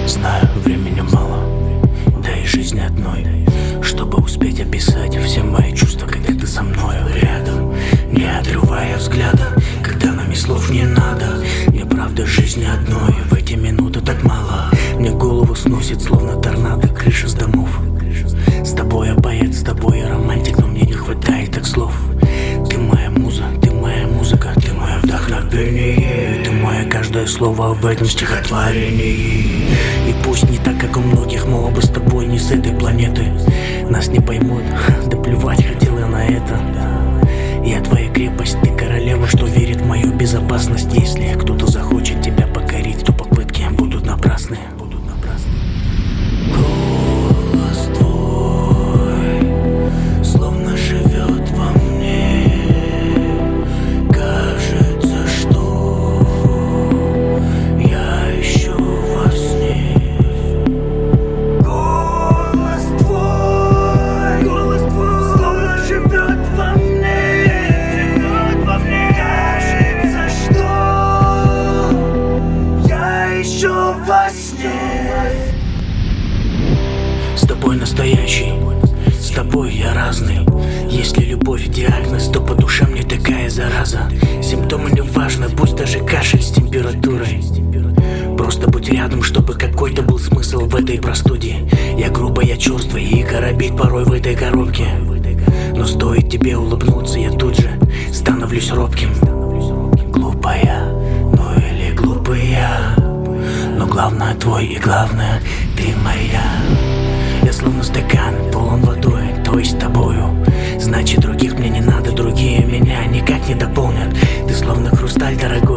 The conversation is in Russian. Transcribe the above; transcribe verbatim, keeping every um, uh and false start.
Знаю, времени мало, да и жизни одной, чтобы успеть описать все мои чувства, когда ты со мною рядом, не отрывая взгляда, когда нам и слов не надо. Мне правда жизни одной, в эти минуты так мало. Мне голову сносит, словно торнадо, крыша с домов. С тобой я поэт, с тобой я романтик, но мне не хватает так слов. Ты моя муза, ты моя музыка, ты мое вдохновение, ты мое каждое слово в этом стихотворении. И пусть не так, как у многих, мы оба с тобой не с этой планеты. Нас не поймут, да плевать хотел я на это. Я твоя крепость, ты королева, что верит в мою безопасность. Если кто-то захочет тебя покорить, то попытки будут напрасны. Будут напрасны. Голос твой словно живет во мне. Кажется, что я ищу во сне. Голос твой, голос твой словно живет во мне. Во мне кажется, что я ищу во сне. С тобой настоящий, с тобой я разный. Если любовь диагноз, то по душе мне такая зараза. Симптомы не важно, пусть даже кашель с температурой. Просто будь рядом, чтобы какой-то был смысл в этой простуде. Я грубо, я черствый и коробить порой в этой коробке. Но стоит тебе улыбнуться, я тут же становлюсь робким. Глупая, ну или глупая, но главное твой и главное ты моя. Я словно стакан, полон водой, то есть тобою. Значит, других мне не надо, другие меня никак не дополнят. Ты словно хрусталь дорогой.